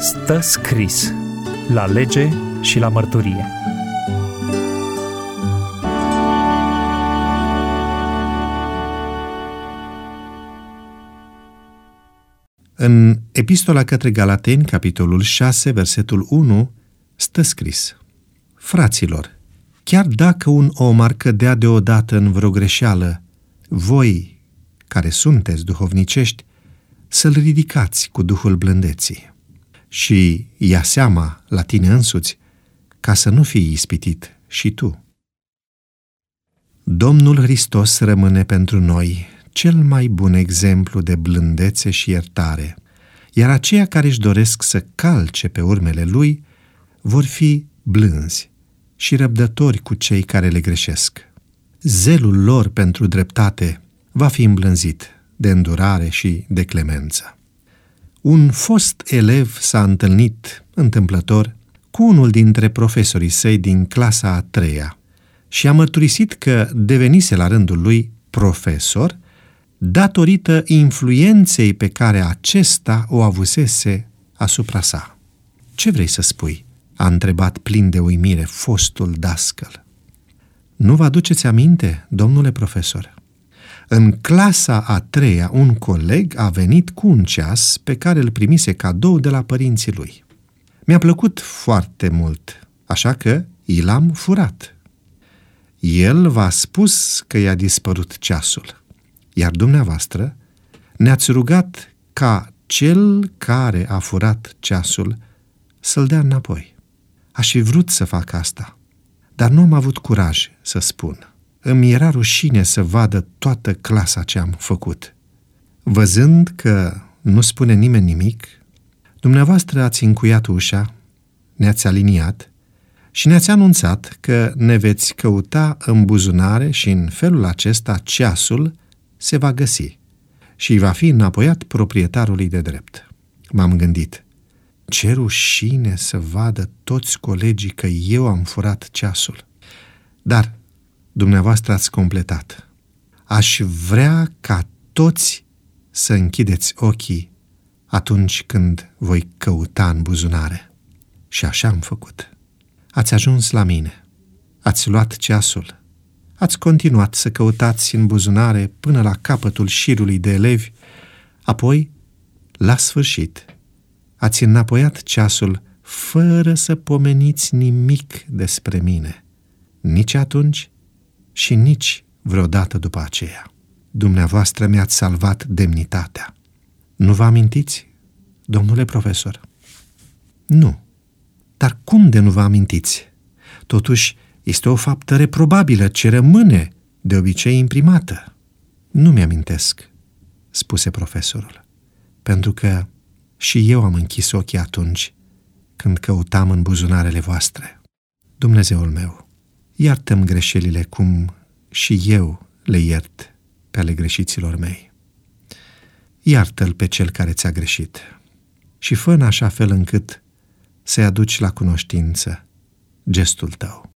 Stă scris la lege și la mărturie. În Epistola către Galateni, capitolul 6, versetul 1, stă scris: Fraților, chiar dacă un om ar cădea deodată în vreo greșeală, voi, care sunteți duhovnicești, să-l ridicați cu Duhul blândeții și ia seama la tine însuți, ca să nu fii ispitit și tu. Domnul Hristos rămâne pentru noi cel mai bun exemplu de blândețe și iertare, iar aceia care își doresc să calce pe urmele Lui vor fi blânzi și răbdători cu cei care le greșesc. Zelul lor pentru dreptate va fi îmblânzit de îndurare și de clemență. Un fost elev s-a întâlnit întâmplător cu unul dintre profesorii săi din clasa a 3-a și a mărturisit că devenise la rândul lui profesor datorită influenței pe care acesta o avusese asupra sa. Ce vrei să spui? A întrebat plin de uimire fostul dascăl. Nu vă aduceți aminte, domnule profesor? În clasa a 3-a, un coleg a venit cu un ceas pe care îl primise cadou de la părinții lui. Mi-a plăcut foarte mult, așa că i l-am furat. El v-a spus că i-a dispărut ceasul, iar dumneavoastră ne-ați rugat ca cel care a furat ceasul să-l dea înapoi. Aș fi vrut să fac asta, dar nu am avut curaj să spun. Îmi era rușine să vadă toată clasa ce am făcut. Văzând că nu spune nimeni nimic, dumneavoastră ați încuiat ușa, ne-ați aliniat și ne-ați anunțat că ne veți căuta în buzunare și în felul acesta ceasul se va găsi și îi va fi înapoiat proprietarului de drept. M-am gândit, ce rușine să vadă toți colegii că eu am furat ceasul. Dar dumneavoastră ați completat. Aș vrea ca toți să închideți ochii atunci când voi căuta în buzunare. Și așa am făcut. Ați ajuns la mine, ați luat ceasul, ați continuat să căutați în buzunare până la capătul șirului de elevi, apoi, la sfârșit, ați înapoiat ceasul fără să pomeniți nimic despre mine, nici atunci și nici vreodată după aceea. Dumneavoastră mi-ați salvat demnitatea. Nu vă amintiți, domnule profesor? Nu. Dar cum de nu vă amintiți? Totuși, este o faptă reprobabilă ce rămâne de obicei imprimată. Nu mi-amintesc, spuse profesorul, pentru că și eu am închis ochii atunci când căutam în buzunarele voastre. Dumnezeul meu, iartă-mi greșelile cum și eu le iert pe ale greșiților mei. Iartă-l pe cel care ți-a greșit și fă în așa fel încât să-i aduci la cunoștință gestul tău.